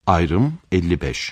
Ayrım 55.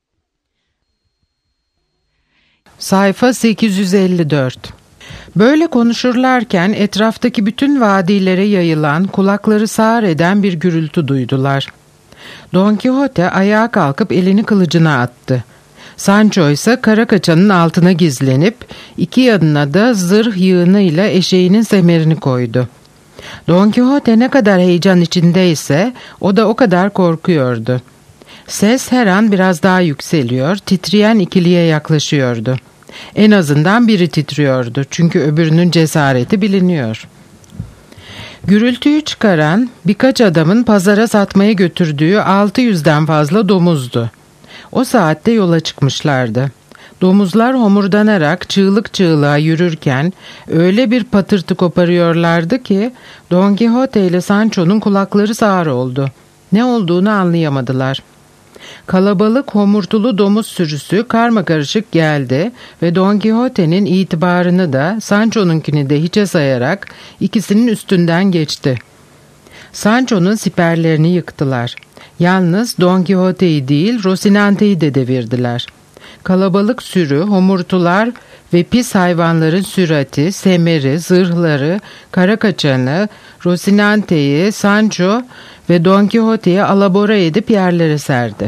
Sayfa 854. Böyle konuşurlarken etraftaki bütün vadilere yayılan, kulakları sağır eden bir gürültü duydular. Don Quixote ayağa kalkıp elini kılıcına attı. Sancho ise kara kaçanın altına gizlenip iki yanına da zırh yığınıyla eşeğinin semerini koydu. Don Quixote ne kadar heyecan içindeyse o da o kadar korkuyordu. Ses her an biraz daha yükseliyor, titreyen ikiliye yaklaşıyordu. En azından biri titriyordu çünkü öbürünün cesareti biliniyor. Gürültüyü çıkaran birkaç adamın pazara satmaya götürdüğü 600'den fazla domuzdu. O saatte yola çıkmışlardı. Domuzlar homurdanarak çığlık çığlığa yürürken öyle bir patırtı koparıyorlardı ki Don Quixote ile Sancho'nun kulakları sağır oldu. Ne olduğunu anlayamadılar. Kalabalık homurtulu domuz sürüsü karmakarışık geldi ve Don Quixote'nin itibarını da Sancho'nunkini de hiçe sayarak ikisinin üstünden geçti. Sancho'nun siperlerini yıktılar. Yalnız Don Quixote'yi değil Rocinante'yi de devirdiler. Kalabalık sürü, homurtular ve pis hayvanların sürati, semeri, zırhları, kara kaçanı, Rocinante'yi, Sancho ve Don Quixote'yi alabora edip yerlere serdi.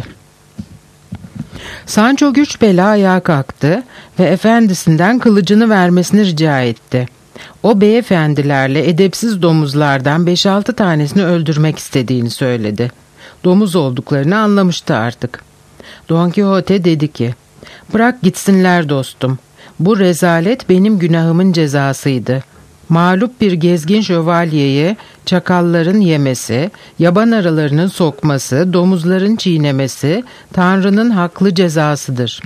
Sancho güç bela ayağa kalktı ve efendisinden kılıcını vermesini rica etti. O beyefendilerle edepsiz domuzlardan 5-6 tanesini öldürmek istediğini söyledi. Domuz olduklarını anlamıştı artık. Don Quixote dedi ki, "Bırak gitsinler dostum. Bu rezalet benim günahımın cezasıydı. Mağlup bir gezgin şövalyeye çakalların yemesi, yaban arılarının sokması, domuzların çiğnemesi Tanrı'nın haklı cezasıdır.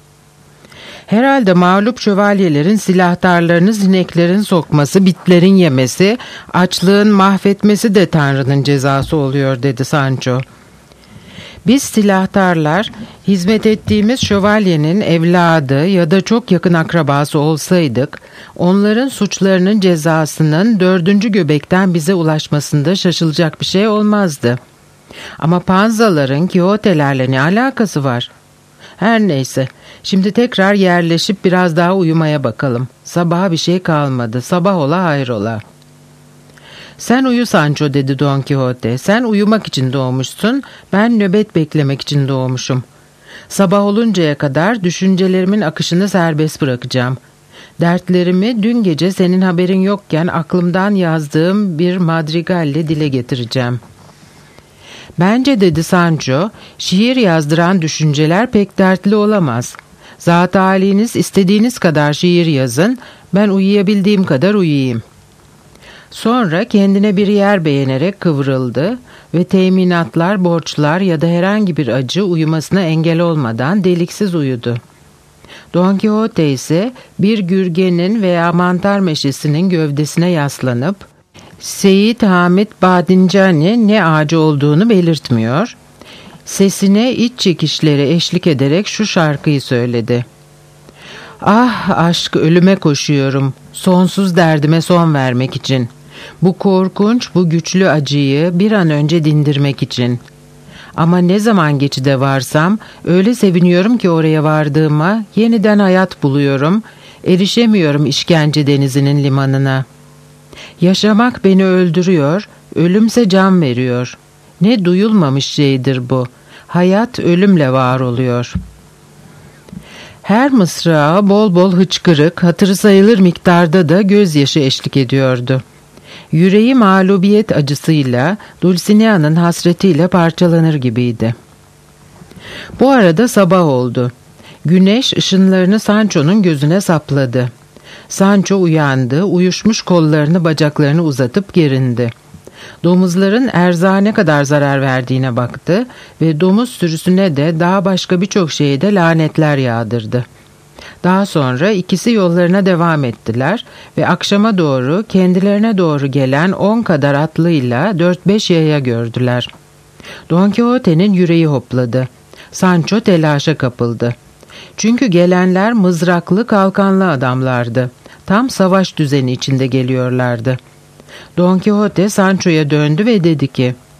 Herhalde mağlup şövalyelerin silahtarlarını sineklerin sokması, bitlerin yemesi, açlığın mahvetmesi de Tanrı'nın cezası oluyor," dedi Sancho. "Biz silahtarlar hizmet ettiğimiz şövalyenin evladı ya da çok yakın akrabası olsaydık, onların suçlarının cezasının 4. göbekten bize ulaşmasında şaşılacak bir şey olmazdı. Ama panzaların Quixote'lerle ne alakası var? Her neyse, şimdi tekrar yerleşip biraz daha uyumaya bakalım. Sabaha bir şey kalmadı, sabah ola hayrola." "Sen uyu Sancho," dedi Don Quixote. "Sen uyumak için doğmuşsun, ben nöbet beklemek için doğmuşum. Sabah oluncaya kadar düşüncelerimin akışını serbest bırakacağım. Dertlerimi dün gece senin haberin yokken aklımdan yazdığım bir madrigalle dile getireceğim." "Bence," dedi Sancho, "şiir yazdıran düşünceler pek dertli olamaz. Zat haliniz istediğiniz kadar şiir yazın, ben uyuyabildiğim kadar uyuyayım." Sonra kendine bir yer beğenerek kıvrıldı ve teminatlar, borçlar ya da herhangi bir acı uyumasına engel olmadan deliksiz uyudu. Don Quixote ise bir gürgenin veya mantar meşesinin gövdesine yaslanıp Seyit Hamit Badincani ne ağacı olduğunu belirtmiyor, sesine iç çekişleri eşlik ederek şu şarkıyı söyledi. "Ah aşk, ölüme koşuyorum, sonsuz derdime son vermek için. Bu korkunç, bu güçlü acıyı bir an önce dindirmek için. Ama ne zaman geçide varsam öyle seviniyorum ki oraya vardığıma, yeniden hayat buluyorum, erişemiyorum işkence denizinin limanına. Yaşamak beni öldürüyor, ölümse can veriyor. Ne duyulmamış şeydir bu. Hayat ölümle var oluyor." Her mısrağa bol bol hıçkırık, hatırı sayılır miktarda da gözyaşı eşlik ediyordu. Yüreği mağlubiyet acısıyla, Dulcinea'nın hasretiyle parçalanır gibiydi. Bu arada sabah oldu. Güneş ışınlarını Sancho'nun gözüne sapladı. Sancho uyandı, uyuşmuş kollarını bacaklarını uzatıp gerindi. Domuzların erzağa ne kadar zarar verdiğine baktı ve domuz sürüsüne de daha başka birçok şeye de lanetler yağdırdı. Daha sonra ikisi yollarına devam ettiler ve akşama doğru kendilerine doğru gelen 10 kadar atlıyla 4-5 yaya gördüler. Don Quixote'nin yüreği hopladı. Sancho telaşa kapıldı. Çünkü gelenler mızraklı, kalkanlı adamlardı. Tam savaş düzeni içinde geliyorlardı. Don Quixote Sancho'ya döndü ve dedi ki,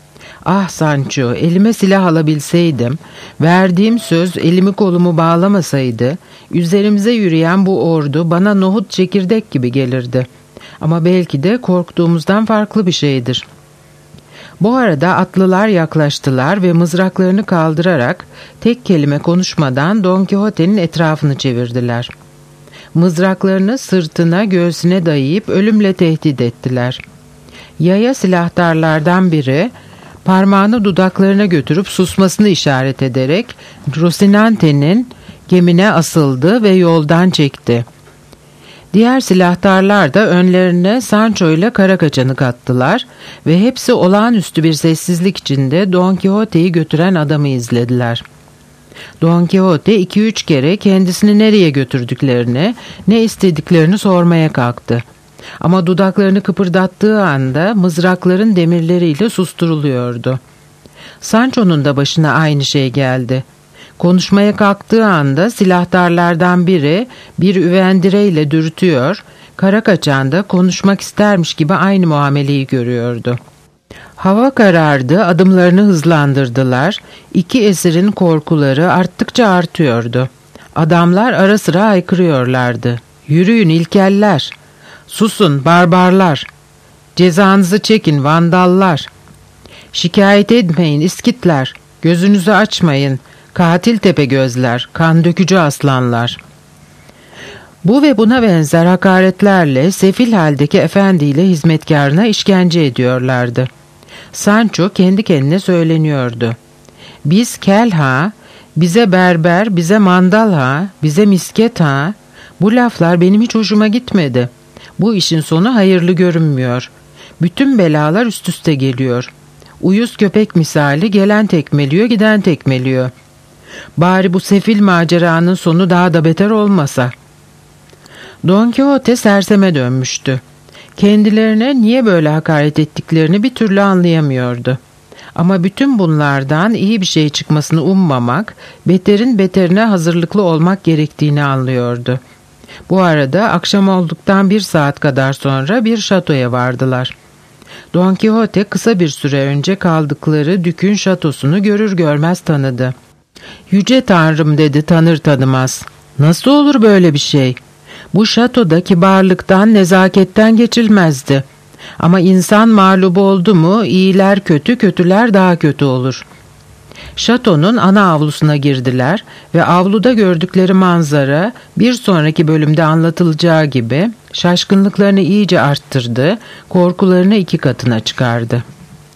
Ah Sancho, elime silah alabilseydim, verdiğim söz elimi kolumu bağlamasaydı, üzerimize yürüyen bu ordu bana nohut çekirdek gibi gelirdi. Ama belki de korktuğumuzdan farklı bir şeydir. Bu arada atlılar yaklaştılar ve mızraklarını kaldırarak tek kelime konuşmadan Don Quixote'nin etrafını çevirdiler. Mızraklarını sırtına, göğsüne dayayıp ölümle tehdit ettiler. Yaya silahtarlardan biri parmağını dudaklarına götürüp susmasını işaret ederek Rocinante'nin gemine asıldı ve yoldan çekti. Diğer silahtarlar da önlerine Sancho ile Karakaçan'ı kattılar ve hepsi olağanüstü bir sessizlik içinde Don Quixote'yi götüren adamı izlediler. Don Quixote 2-3 kere kendisini nereye götürdüklerini, ne istediklerini sormaya kalktı. Ama dudaklarını kıpırdattığı anda mızrakların demirleriyle susturuluyordu. Sancho'nun da başına aynı şey geldi. Konuşmaya kalktığı anda silahtarlardan biri bir üvendireyle dürtüyor, Karakaçan da konuşmak istermiş gibi aynı muameleyi görüyordu. Hava karardı, adımlarını hızlandırdılar. İki esirin korkuları arttıkça artıyordu. Adamlar ara sıra haykırıyorlardı. "Yürüyün ilkeller! Susun barbarlar! Cezanızı çekin vandallar! Şikayet etmeyin iskitler! Gözünüzü açmayın! Katil tepegözler, kan dökücü aslanlar!" Bu ve buna benzer hakaretlerle sefil haldeki efendiyle hizmetkarına işkence ediyorlardı. Sancho kendi kendine söyleniyordu. "Biz kel ha, bize berber, bize mandal ha, bize misket ha. Bu laflar benim hiç hoşuma gitmedi. Bu işin sonu hayırlı görünmüyor. Bütün belalar üst üste geliyor. Uyuz köpek misali gelen tekmeliyor, giden tekmeliyor. Bari bu sefil maceranın sonu daha da beter olmasa." Don Quixote serseme dönmüştü. Kendilerine niye böyle hakaret ettiklerini bir türlü anlayamıyordu. Ama bütün bunlardan iyi bir şey çıkmasını ummamak, beterin beterine hazırlıklı olmak gerektiğini anlıyordu. Bu arada akşam olduktan 1 saat kadar sonra bir şatoya vardılar. Don Quixote kısa bir süre önce kaldıkları dükün şatosunu görür görmez tanıdı. "Yüce Tanrım," dedi tanır tanımaz. "Nasıl olur böyle bir şey? Bu şatoda kibarlıktan, nezaketten geçilmezdi. Ama insan mağlup oldu mu iyiler kötü, kötüler daha kötü olur." Şatonun ana avlusuna girdiler ve avluda gördükleri manzara bir sonraki bölümde anlatılacağı gibi şaşkınlıklarını iyice arttırdı, korkularını 2 katına çıkardı.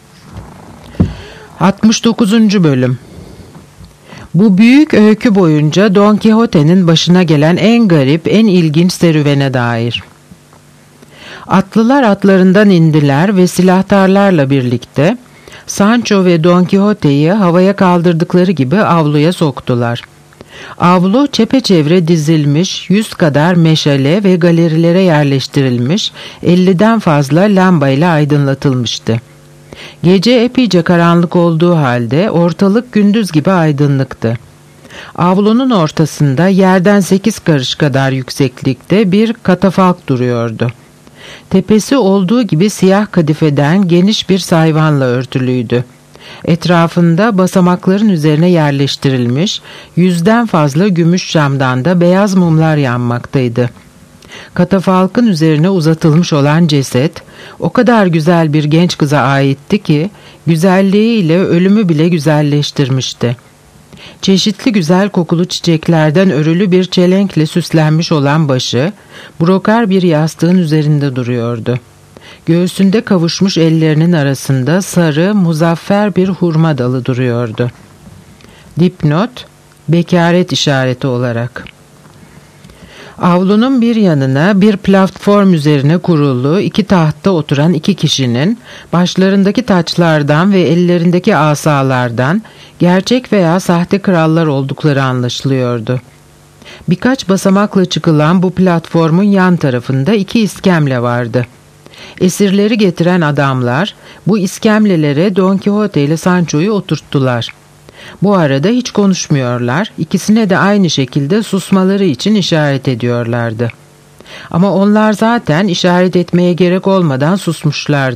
69. Bölüm. Bu büyük öykü boyunca Don Quixote'nin başına gelen en garip, en ilginç serüvene dair. Atlılar atlarından indiler ve silahtarlarla birlikte Sancho ve Don Quixote'yi havaya kaldırdıkları gibi avluya soktular. Avlu çepeçevre dizilmiş, 100 kadar meşale ve galerilere yerleştirilmiş, 50'den fazla lambayla aydınlatılmıştı. Gece epeyce karanlık olduğu halde ortalık gündüz gibi aydınlıktı. Avlunun ortasında yerden 8 karış kadar yükseklikte bir katafalk duruyordu. Tepesi olduğu gibi siyah kadifeden geniş bir sayvanla örtülüydü. Etrafında basamakların üzerine yerleştirilmiş 100'den fazla gümüş camdan da beyaz mumlar yanmaktaydı. Katafalkın üzerine uzatılmış olan ceset o kadar güzel bir genç kıza aitti ki güzelliğiyle ölümü bile güzelleştirmişti. Çeşitli güzel kokulu çiçeklerden örülü bir çelenkle süslenmiş olan başı brokar bir yastığın üzerinde duruyordu. Göğsünde kavuşmuş ellerinin arasında sarı, muzaffer bir hurma dalı duruyordu. Dipnot, bekaret işareti olarak. Avlunun bir yanına bir platform üzerine kurulu 2 tahtta oturan 2 kişinin başlarındaki taçlardan ve ellerindeki asalardan gerçek veya sahte krallar oldukları anlaşılıyordu. Birkaç basamakla çıkılan bu platformun yan tarafında 2 iskemle vardı. Esirleri getiren adamlar bu iskemlelere Don Quixote ile Sancho'yu oturttular. Bu arada hiç konuşmuyorlar, ikisine de aynı şekilde susmaları için işaret ediyorlardı. Ama onlar zaten işaret etmeye gerek olmadan susmuşlardı.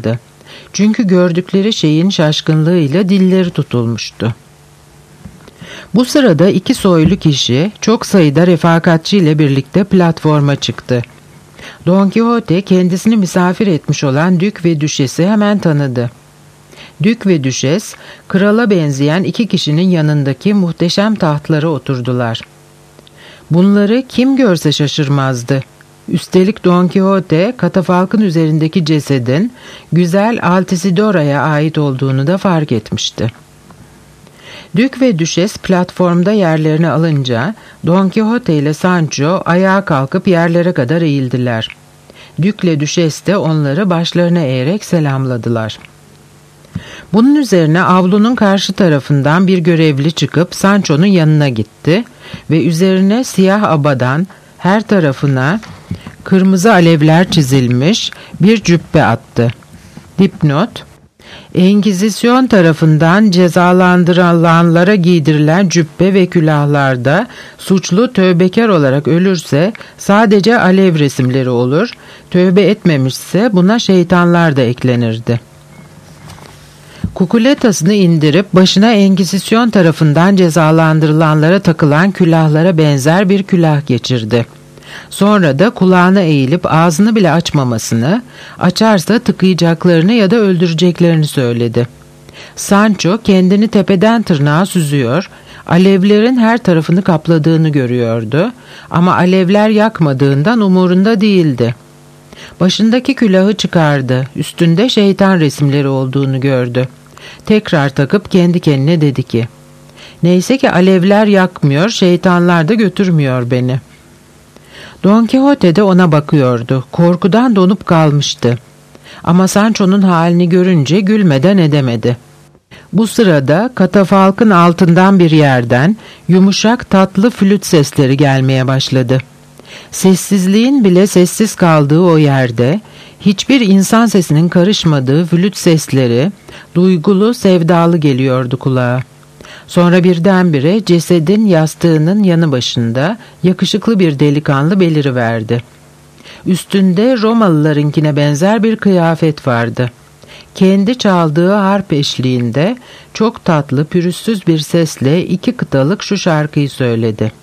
Çünkü gördükleri şeyin şaşkınlığıyla dilleri tutulmuştu. Bu sırada iki soylu kişi çok sayıda refakatçi ile birlikte platforma çıktı. Don Quixote kendisini misafir etmiş olan Dük ve Düşes'i hemen tanıdı. Dük ve Düşes, krala benzeyen iki kişinin yanındaki muhteşem tahtlara oturdular. Bunları kim görse şaşırmazdı. Üstelik Don Quixote, katafalkın üzerindeki cesedin güzel Altisidora'ya ait olduğunu da fark etmişti. Dük ve Düşes platformda yerlerini alınca Don Quixote ile Sancho ayağa kalkıp yerlere kadar eğildiler. Dük'le Düşes de onları başlarına eğerek selamladılar. Bunun üzerine avlunun karşı tarafından bir görevli çıkıp Sancho'nun yanına gitti ve üzerine siyah abadan her tarafına kırmızı alevler çizilmiş bir cübbe attı. Dipnot: Engizisyon tarafından cezalandırılanlara giydirilen cübbe ve külahlarda suçlu tövbekar olarak ölürse sadece alev resimleri olur, tövbe etmemişse buna şeytanlar da eklenirdi. Kukuletasını indirip başına Engizisyon tarafından cezalandırılanlara takılan külahlara benzer bir külah geçirdi. Sonra da kulağına eğilip ağzını bile açmamasını, açarsa tıkayacaklarını ya da öldüreceklerini söyledi. Sancho kendini tepeden tırnağa süzüyor, alevlerin her tarafını kapladığını görüyordu ama alevler yakmadığından umurunda değildi. Başındaki külahı çıkardı, üstünde şeytan resimleri olduğunu gördü. Tekrar takıp kendi kendine dedi ki, "Neyse ki alevler yakmıyor, şeytanlar da götürmüyor beni." Don Quixote de ona bakıyordu. Korkudan donup kalmıştı. Ama Sancho'nun halini görünce gülmeden edemedi. Bu sırada katafalkın altından bir yerden yumuşak tatlı flüt sesleri gelmeye başladı. Sessizliğin bile sessiz kaldığı o yerde hiçbir insan sesinin karışmadığı flüt sesleri duygulu, sevdalı geliyordu kulağa. Sonra birdenbire cesedin yastığının yanı başında yakışıklı bir delikanlı beliriverdi. Üstünde Romalılarınkine benzer bir kıyafet vardı. Kendi çaldığı harp eşliğinde çok tatlı, pürüzsüz bir sesle 2 kıtalık şu şarkıyı söyledi.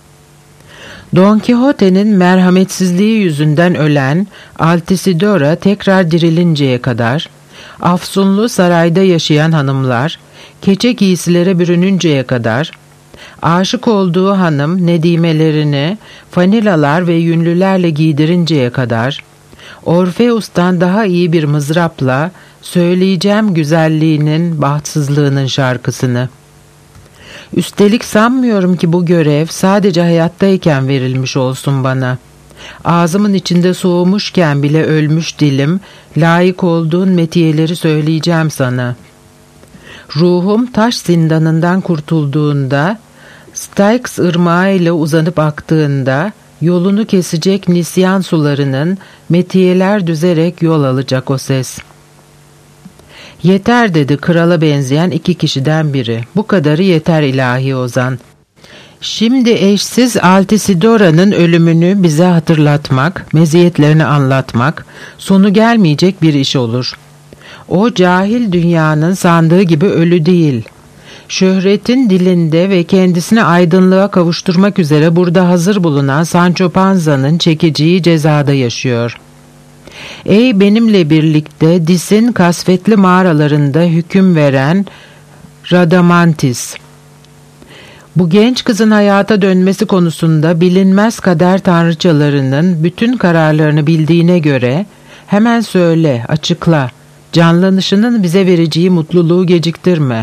Don Quixote'nin merhametsizliği yüzünden ölen Altisidora tekrar dirilinceye kadar, afsunlu sarayda yaşayan hanımlar, keçe giysilere bürününceye kadar, aşık olduğu hanım nedimelerini fanilalar ve yünlülerle giydirinceye kadar, Orfeus'tan daha iyi bir mızrapla söyleyeceğim güzelliğinin, bahtsızlığının şarkısını. Üstelik sanmıyorum ki bu görev sadece hayattayken verilmiş olsun bana. Ağzımın içinde soğumuşken bile ölmüş dilim, layık olduğun metiyeleri söyleyeceğim sana. Ruhum taş zindanından kurtulduğunda, Styx ırmağı ile uzanıp aktığında, yolunu kesecek nisyan sularının metiyeler düzerek yol alacak o ses. Yeter dedi krala benzeyen 2 kişiden biri. Bu kadarı yeter ilahi ozan. Şimdi eşsiz Altisidora'nın ölümünü bize hatırlatmak, meziyetlerini anlatmak, sonu gelmeyecek bir iş olur. O cahil dünyanın sandığı gibi ölü değil. Şöhretin dilinde ve kendisini aydınlığa kavuşturmak üzere burada hazır bulunan Sancho Panza'nın çekeceği cezada yaşıyor. Ey benimle birlikte Dis'in kasvetli mağaralarında hüküm veren Radamantis! Bu genç kızın hayata dönmesi konusunda bilinmez kader tanrıçalarının bütün kararlarını bildiğine göre hemen söyle, açıkla, canlanışının bize vereceği mutluluğu geciktirme.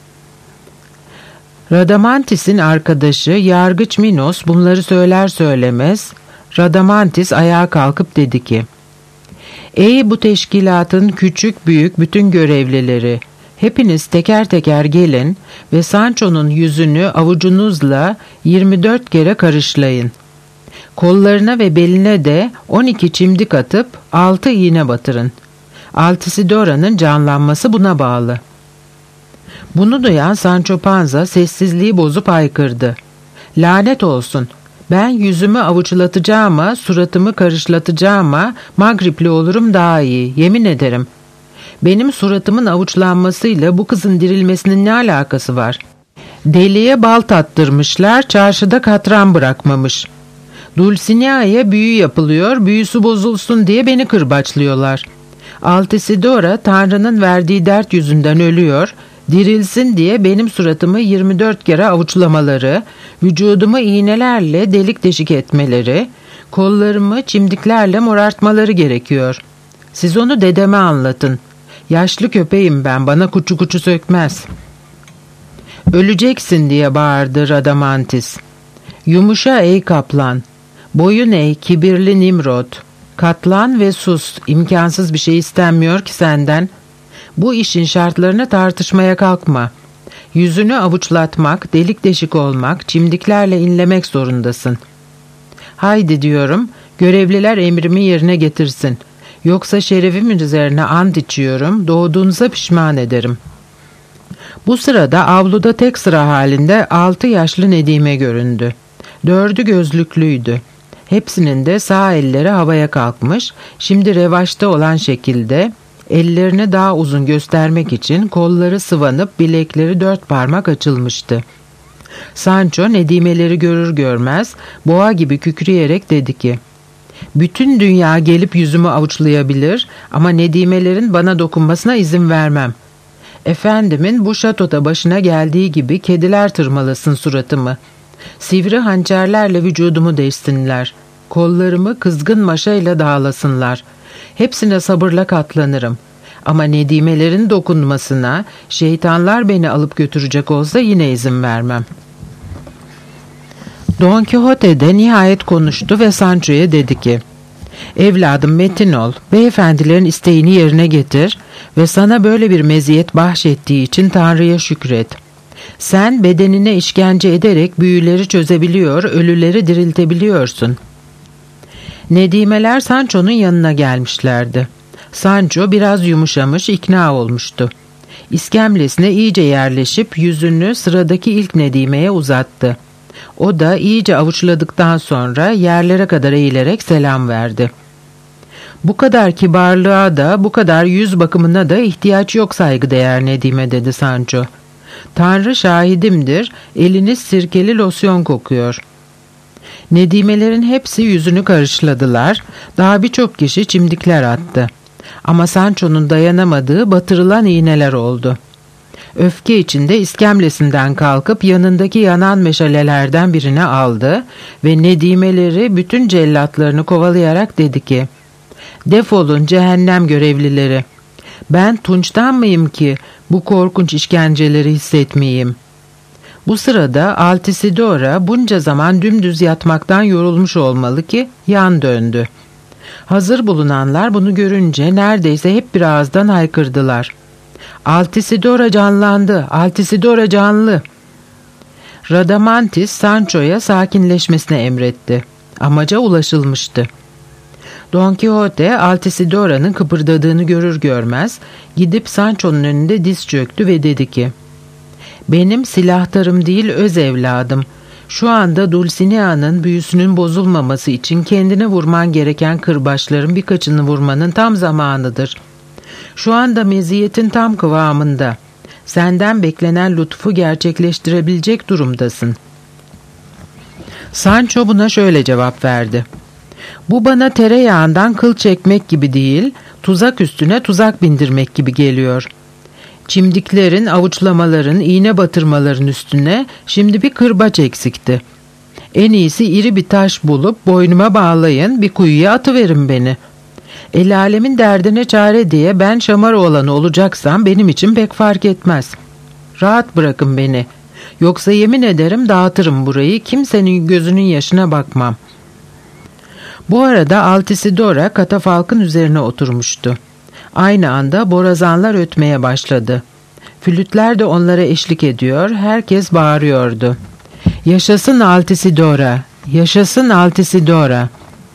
Radamantis'in arkadaşı Yargıç Minos bunları söyler söylemez, Radamantis ayağa kalkıp dedi ki, "Ey bu teşkilatın küçük büyük bütün görevlileri, hepiniz teker teker gelin ve Sancho'nun yüzünü avucunuzla 24 kere karışlayın. Kollarına ve beline de 12 çimdik atıp 6 iğne batırın. Altisidora'nın canlanması buna bağlı." Bunu duyan Sancho Panza sessizliği bozup haykırdı. "Lanet olsun! Ben yüzümü avuçlatacağıma, suratımı karışlatacağıma Magripli olurum daha iyi, yemin ederim. Benim suratımın avuçlanmasıyla bu kızın dirilmesinin ne alakası var? Deliye bal tattırmışlar, çarşıda katran bırakmamış. Dulcinea'ya büyü yapılıyor, büyüsü bozulsun diye beni kırbaçlıyorlar. Altisidora Tanrı'nın verdiği dert yüzünden ölüyor, dirilsin diye benim suratımı 24 kere avuçlamaları, vücudumu iğnelerle delik deşik etmeleri, kollarımı çimdiklerle morartmaları gerekiyor. Siz onu dedeme anlatın. Yaşlı köpeğim ben, bana kuçu kuçu sökmez. Öleceksin diye bağırdı Radamantis. Yumuşa ey kaplan, boyun eğ kibirli Nimrod. Katlan ve sus, imkansız bir şey istenmiyor ki senden. Bu işin şartlarını tartışmaya kalkma. Yüzünü avuçlatmak, delik deşik olmak, çimdiklerle inlemek zorundasın. Haydi diyorum, görevliler emrimi yerine getirsin. Yoksa şerefimin üzerine ant içiyorum, doğduğunuza pişman ederim. Bu sırada avluda tek sıra halinde 6 yaşlı Nedime göründü. 4'ü gözlüklüydü. Hepsinin de sağ elleri havaya kalkmış, şimdi revaçta olan şekilde ellerini daha uzun göstermek için kolları sıvanıp bilekleri 4 parmak açılmıştı. Sancho Nedimeleri görür görmez boğa gibi kükreyerek dedi ki, "Bütün dünya gelip yüzümü avuçlayabilir ama Nedimelerin bana dokunmasına izin vermem. Efendimin bu şatoda başına geldiği gibi kediler tırmalasın suratımı. Sivri hançerlerle vücudumu deşsinler. Kollarımı kızgın maşayla dağlasınlar. Hepsine sabırla katlanırım. Ama Nedimelerin dokunmasına şeytanlar beni alıp götürecek olsa yine izin vermem." Don Quixote de nihayet konuştu ve Sancho'ya dedi ki, "Evladım metin ol, beyefendilerin isteğini yerine getir ve sana böyle bir meziyet bahşettiği için Tanrı'ya şükret. Sen bedenine işkence ederek büyüleri çözebiliyor, ölüleri diriltebiliyorsun." Nedimeler Sancho'nun yanına gelmişlerdi. Sancho biraz yumuşamış, ikna olmuştu. İskemlesine iyice yerleşip yüzünü sıradaki ilk Nedime'ye uzattı. O da iyice avuçladıktan sonra yerlere kadar eğilerek selam verdi. "Bu kadar kibarlığa da, bu kadar yüz bakımına da ihtiyaç yok saygıdeğer Nedime," dedi Sancho. "Tanrı şahidimdir, eliniz sirkeli losyon kokuyor." Nedimelerin hepsi yüzünü karışladılar, daha birçok kişi çimdikler attı. Ama Sancho'nun dayanamadığı batırılan iğneler oldu. Öfke içinde iskemlesinden kalkıp yanındaki yanan meşalelerden birini aldı ve Nedimeleri bütün cellatlarını kovalayarak dedi ki, "Defolun cehennem görevlileri. Ben tunçtan mıyım ki bu korkunç işkenceleri hissetmeyeyim?" Bu sırada Altisidora bunca zaman dümdüz yatmaktan yorulmuş olmalı ki yan döndü. Hazır bulunanlar bunu görünce neredeyse hep bir ağızdan haykırdılar. "Altisidora canlandı, Altisidora canlı." Radamantis Sancho'ya sakinleşmesine emretti. Amaca ulaşılmıştı. Don Quixote Altisidora'nın kıpırdadığını görür görmez gidip Sancho'nun önünde diz çöktü ve dedi ki, "Benim silahtarım değil öz evladım. Şu anda Dulcinea'nın büyüsünün bozulmaması için kendine vurman gereken kırbaçların birkaçını vurmanın tam zamanıdır. Şu anda meziyetin tam kıvamında. Senden beklenen lütfu gerçekleştirebilecek durumdasın." Sancho buna şöyle cevap verdi: "Bu bana tereyağından kıl çekmek gibi değil, tuzak üstüne tuzak bindirmek gibi geliyor. Çimdiklerin, avuçlamaların, iğne batırmaların üstüne şimdi bir kırbaç eksikti. En iyisi iri bir taş bulup boynuma bağlayın, bir kuyuya atıverin beni. El alemin derdine çare diye ben Şamaroğlanı olacaksam benim için pek fark etmez. Rahat bırakın beni. Yoksa yemin ederim dağıtırım burayı, kimsenin gözünün yaşına bakmam." Bu arada Altisidora katafalkın üzerine oturmuştu. Aynı anda borazanlar ötmeye başladı. Flütler de onlara eşlik ediyor, herkes bağırıyordu: "Yaşasın Altisidora! Yaşasın Altisidora!"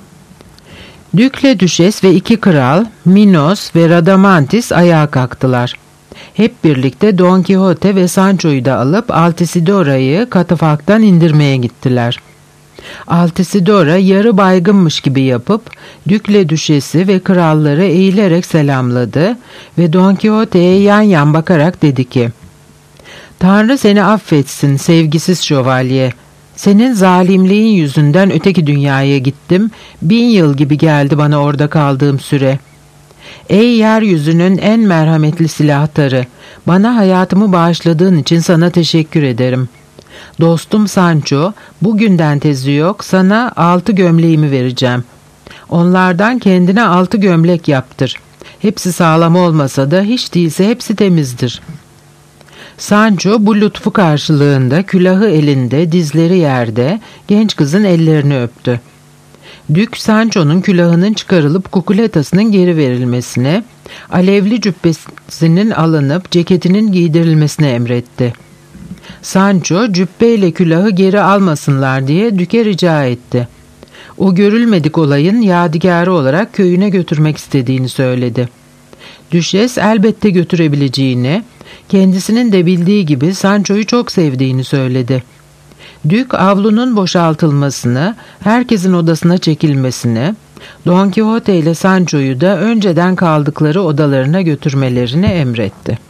Dükle düşes ve 2 kral, Minos ve Radamantis ayağa kalktılar. Hep birlikte Don Quixote ve Sancho'yu da alıp Altisidora'yı katafalktan indirmeye gittiler. Altisidora yarı baygınmış gibi yapıp Dükle Düşesi ve kralları eğilerek selamladı ve Don Quixote'ye yan yan bakarak dedi ki: "Tanrı seni affetsin sevgisiz şövalye. Senin zalimliğin yüzünden öteki dünyaya gittim. 1000 yıl gibi geldi bana orada kaldığım süre. Ey yeryüzünün en merhametli silahtarı, bana hayatımı bağışladığın için sana teşekkür ederim. Dostum Sancho, bugünden tezi yok, sana 6 gömleğimi vereceğim. Onlardan kendine 6 gömlek yaptır. Hepsi sağlam olmasa da hiç değilse hepsi temizdir." Sancho bu lütfu karşılığında külahı elinde, dizleri yerde, genç kızın ellerini öptü. Dük, Sancho'nun külahının çıkarılıp kukuletasının geri verilmesine, alevli cübbesinin alınıp ceketinin giydirilmesine emretti. Sancho, cübbeyle külahı geri almasınlar diye Dük'e rica etti. O görülmedik olayın yadigarı olarak köyüne götürmek istediğini söyledi. Düşes elbette götürebileceğini, kendisinin de bildiği gibi Sancho'yu çok sevdiğini söyledi. Dük avlunun boşaltılmasını, herkesin odasına çekilmesini, Don Quixote ile Sancho'yu da önceden kaldıkları odalarına götürmelerini emretti.